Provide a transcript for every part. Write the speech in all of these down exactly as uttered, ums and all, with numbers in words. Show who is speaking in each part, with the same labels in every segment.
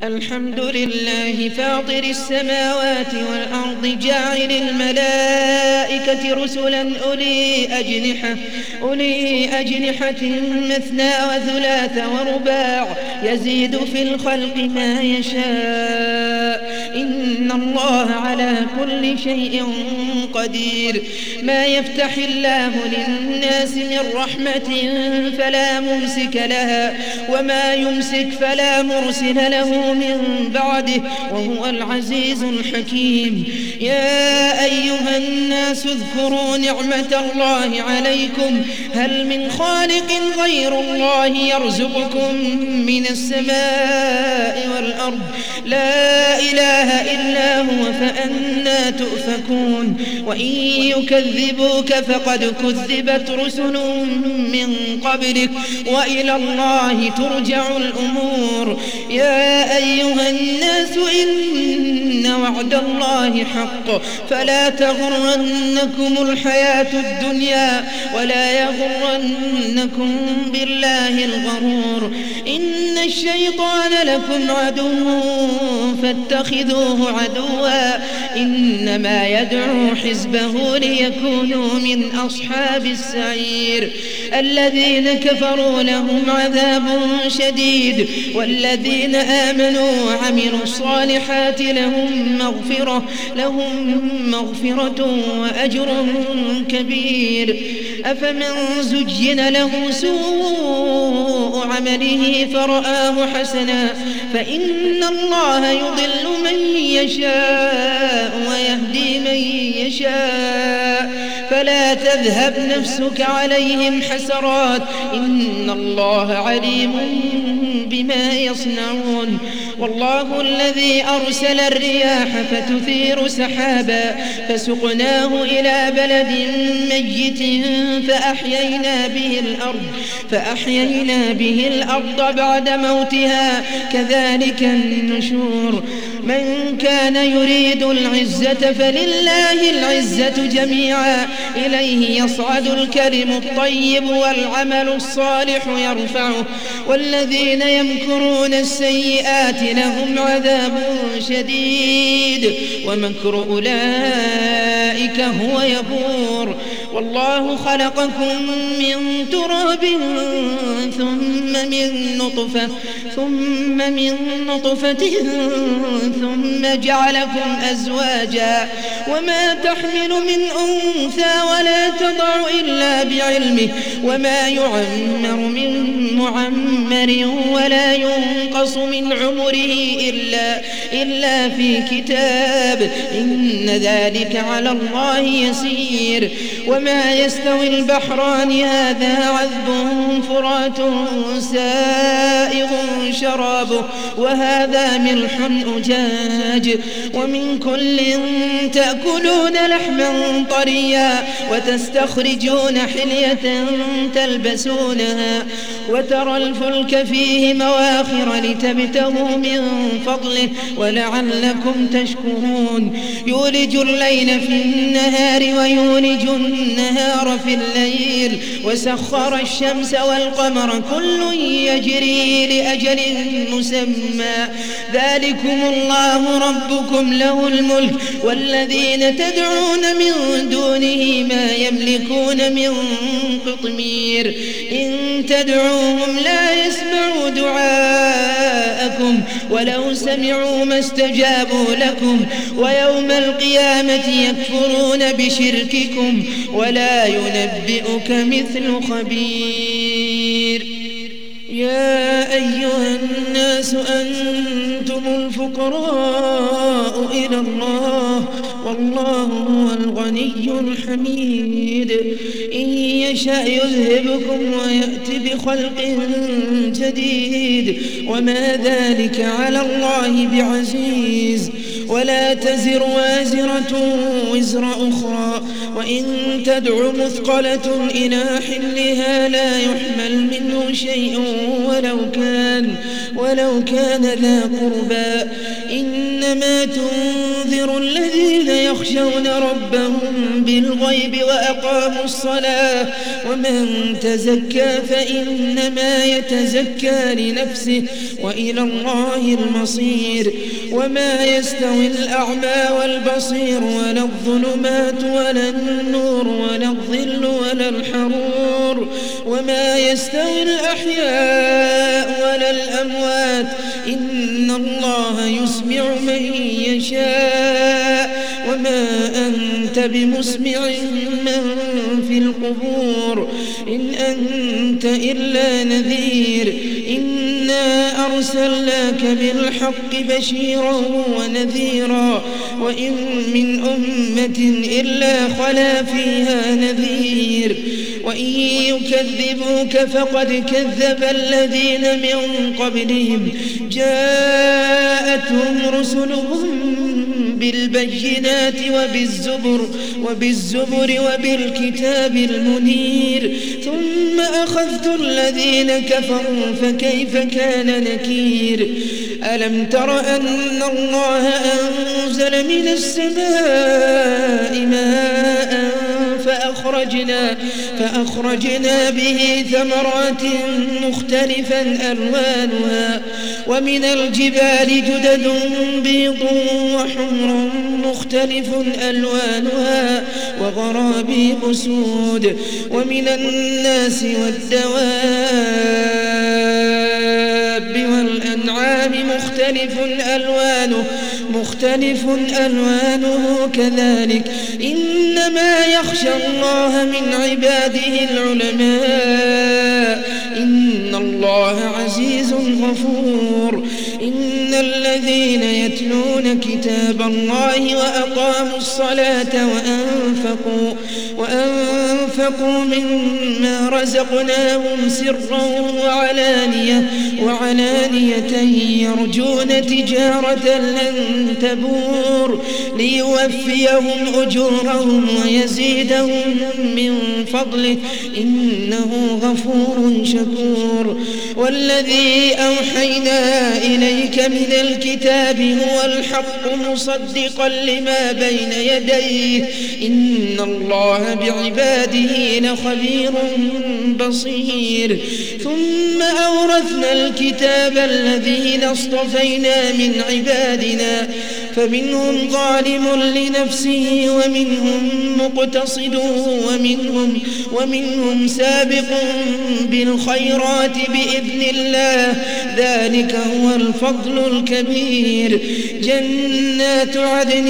Speaker 1: الحمد لله فاطر السماوات والأرض جاعل الملائكة رسلا أولي أجنحة, أولي أجنحة مثنى وثلاث ورباع يزيد في الخلق ما يشاء إن الله على كل شيء قدير. ما يفتح الله للناس من رحمة فلا ممسك لها وما يمسك فلا مرسل له من بعده وهو العزيز الحكيم. يا أيها الناس اذكروا نعمة الله عليكم هل من خالق غير الله يرزقكم من السماء والأرض لا إله إلا هو فأنى تؤفكون. وإن يكذبوك فقد كذبت رسل من قبلك وإلى الله ترجع الأمور. يا أيها الناس إن وعد الله حق فلا تغرنكم الحياة الدنيا ولا يغرنكم بالله الغرور. إن الشيطان لكم عدو فاتخذوه عدوا إنما يدعو حزبه ليكونوا من أصحاب السعير. الذين كفروا لهم عذاب شديد والذين آمنوا وعملوا الصالحات لهم مغفرة, لهم مغفرة وأجر كبير. أفمن زجن له سوء عمله فرآه حسنا فإن الله يضل من يشاء ويهدي من يشاء فلا تذهب نفسك عليهم حسرات إن الله عليم بما يصنعون. والله الذي أرسل الرياح فتثير سحابا فسقناه إلى بلد ميت فأحيينا به الأرض فأحيينا به الأرض بعد موتها كذلك النشور. من كان يريد العزة فلله العزة جميعا إليه يصعد الكلم الطيب والعمل الصالح يرفعه والذين يمكرون السيئات لهم عذاب شديد ومكر أولئك هو يبور. والله خلقكم من تراب ثم من نطفة ثم من نطفة ثم جعلكم أزواجا وما تحمل من أنثى ولا تضع إلا بعلمه وما يعمر من معمر ولا ينقص من عمره إلا, إلا في كتاب إن ذلك على الله يسير. وما يستوي البحران هذا عذب فرات سائغ شرابه وهذا ملح أجاج ومن كل تأكلون لحما طريا وتستخرجون حلية تلبسونها وترى الفلك فيه مواخر لتبتغوا من فضله ولعلكم تشكرون. يولج الليل في النهار ويولج النهار في الليل وسخر الشمس والقمر كل يجري لأجل مسمى ذلكم الله ربكم له الملك والذين تدعون من دونه ما يملكون من قطمير. إن تدعوهم لا يسمعوا دعاءكم ولو سمعوا ما استجابوا لكم ويوم القيامة يكفرون بشرككم ولا ينبئك مثل خبير. يا أيها الناس أنتم الفقراء إلى الله والله هو الغني الحميد. إن يشاء يذهبكم ويأتي بخلق جديد وما ذلك على الله بعزيز. ولا تزر وازرة وزر أخرى وإن تدع مثقلة إلى حملها لا يحمل منه شيء ولو كان ولو كان ذا قربى إنما تنذر الذين يخشون ربهم بالغيب وأقاموا الصلاة ومن تزكى فإنما يتزكى لنفسه وإلى الله المصير وما يستوي الأعمى والبصير ولا الظلمات ولا النور ولا الظل ولا الحرور وما يستوي الأحياء ولا الأموات إن الله يسمع من يشاء وما أنت بمسمع من في القبور إن أنت إلا نذير إنا أرسلناك بالحق بشيرا ونذيرا وإن من أمة إلا خلا فيها نذير وإن يكذبوك فقد كذب الذين من قبلهم جاءتهم رسلهم بالبينات وبالزبر وبالزبر وبالكتاب المنير ثم أخذت الذين كفروا فكيف كان نكير ألم تر أن الله أنزل من السماء ماء فأخرجنا, فأخرجنا به ثمرات مختلفا ألوانها ومن الجبال جدد بيض وحمر مختلف ألوانها وغرابيب سود ومن الناس والدواب والأنعام مختلف ألوانه مختلف ألوانه كذلك إنما يخشى الله من عباده العلماء إن الله عزيز غفور إن الذين يتلون كتاب الله وأقاموا الصلاة وأنفقوا, وأنفقوا مما رزقناهم سرا وعلانية, وعلانية يرجون تجارة لن تبور ليوفيهم أجورهم ويزيدهم من فضله إنه غفور شكور والذي أوحينا إليك من الكتاب هو الحق مصدقا لما بين يديه إن الله بعباده لخبير بصير ثم أورثنا الكتاب الذين اصطفينا من عبادنا فمنهم ظالم لنفسه ومنهم مقتصد ومنهم, ومنهم سابق بالخيرات بإذن الله ذلك هو الفضل الكبير جنات عدن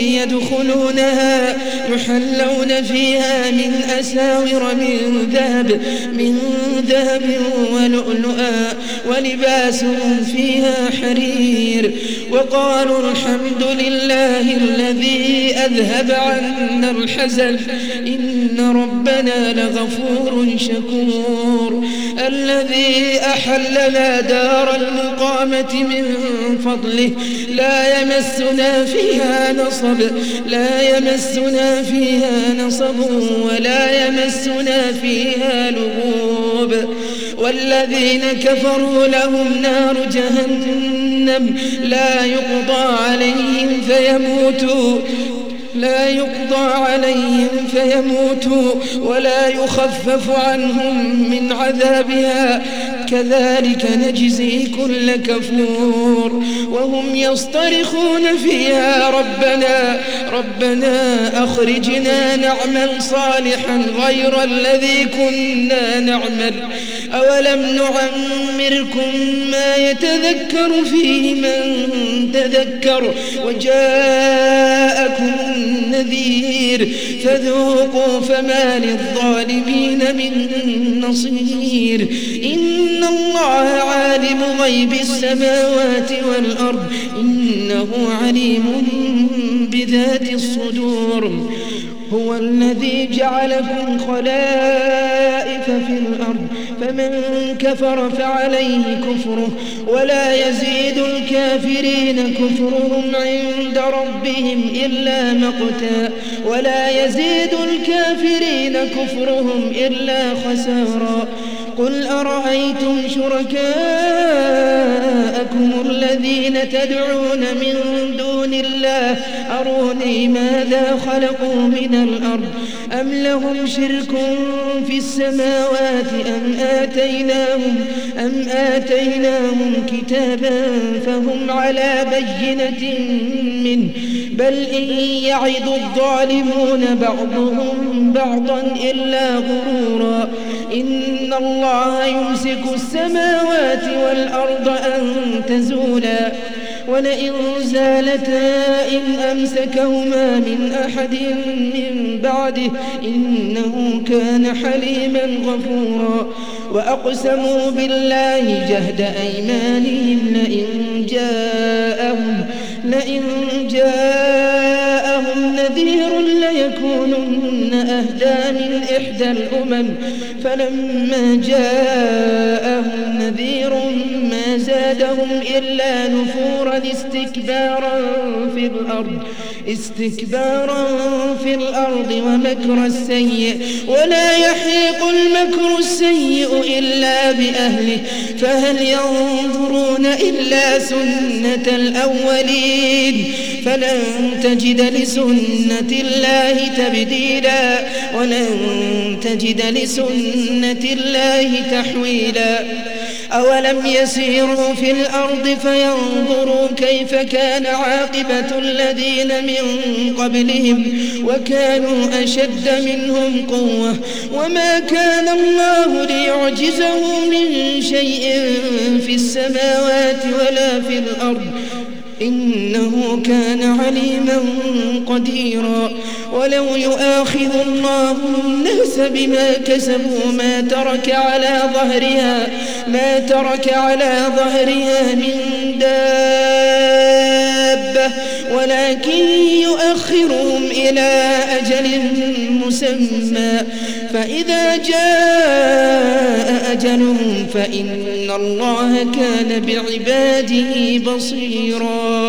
Speaker 1: يدخلونها يحلون فيها من أساور من ذهب من ذهب ولؤلؤا ولباسهم فيها حرير وقالوا الحمد لله الذي أذهب عنا الحزن إن ربنا لغفور شكور الذي أحلنا دار المقامة من فضله لا يمسنا فيها نصب لا يمسنا فيها نصب ولا يمسنا فيها لغوب والذين كفروا لهم نار جهنم لا يقضى عليهم فيموتوا لا يقضى عليهم فيموتوا ولا يخفف عنهم من عذابها كذلك نجزي كل كفور وهم يصطرخون فيها ربنا ربنا أخرجنا نعمل صالحا غير الذي كنا نعمل أولم نعمركم ما يتذكر فيه من تذكر وجاءكم النذير فذوقوا فما للظالمين من نصير إن الله عالم غيب السماوات والأرض إنه عليم بذات الصدور هو الذي جعلكم خلائف في الأرض فمن كفر فعليه كفره ولا يزيد الكافرين كفرهم عند ربهم إلا مقتا ولا يزيد الكافرين كفرهم إلا خسارا قل أرأيتم شركاءكم الذين تدعون من دون الله أروني ماذا خلقوا من الأرض أم لهم شرك في السماوات أم آتيناهم, أم آتيناهم كتابا فهم على بينة منه بل إن يعد الظالمون بعضهم بعضا إلا غرورا إن الله يمسك السماوات والأرض أن تزولا ولئن زالتا إن أمسكهما من أحد من بعده إنه كان حليما غفورا وأقسموا بالله جهد أيمانهم لئن جاءهم, لئن جاءهم نذير ليكونن أهدى من إحدى الأمم فلما جاءهم نذير ما زادهم إلا نفورا استكبارا في الأرض استكبارا في الأرض ومكر السيء ولا يحيق المكر السيء إلا بأهله فهل ينظرون إلا سنة الأولين فلن تجد لسنة الله تبديلا ولن تجد لسنة الله تحويلا أولم يسيروا في الأرض فينظروا كيف كان عاقبة الذين من قبلهم وكانوا أشد منهم قوة وما كان الله ليعجزه من شيء في السماوات ولا في الأرض إنه كان عليما قديرا ولو يؤاخذ الله الناس بما كسبوا ما ترك على ظهرها ما ترك على ظهرها من دابة ولكن يؤخرهم إلى أجل مسمى فإذا جاء أجلهم فإن الله كان بعباده بصيرا.